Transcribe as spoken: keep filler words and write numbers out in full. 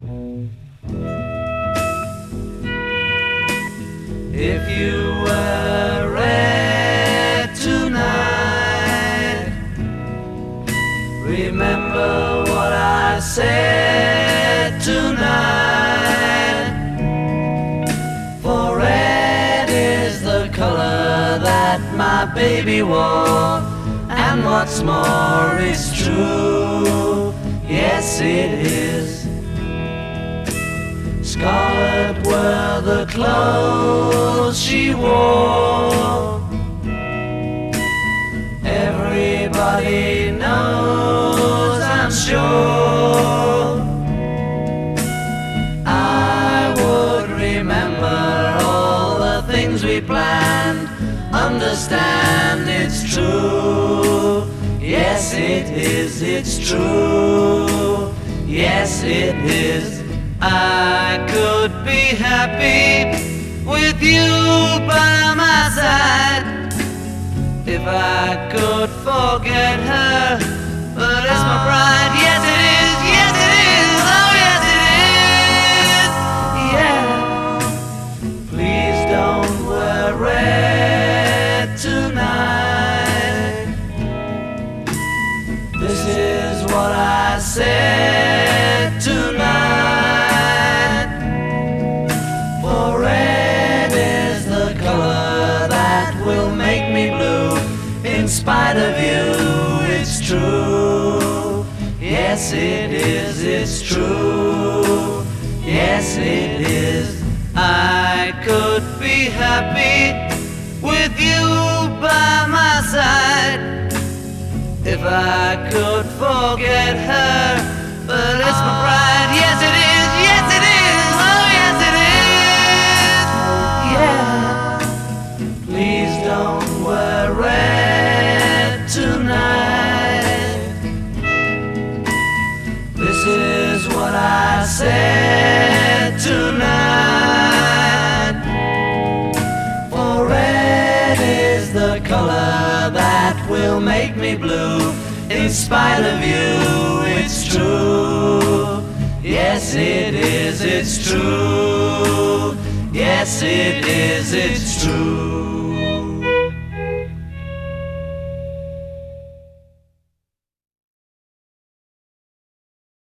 If you were red tonight, remember what I said tonight. For red is the color that my baby wore, and what's more, it's true, yes it is. Scarlet were the clothes she wore. Everybody knows, I'm sure. I would remember all the things we planned. Understand it's true. Yes it is, it's true. Yes it is. I could be happy with you by my side if I could forget her, but it's my pride. Yes it is, yes it is, oh yes it is, yeah. Please don't wear red tonight. This is what I said tonight. In spite of you, it's true. Yes it is, it's true. Yes it is. I could be happy with you by my side if I could forget her, but it's my pride. Yes it is, yes it is, oh yes it is, yeah. Please don't wear red tonight. This is what I said tonight. For red is the color that will make me blue. In spite of you, it's true. Yes it is, it's true. Yes it is, it's true.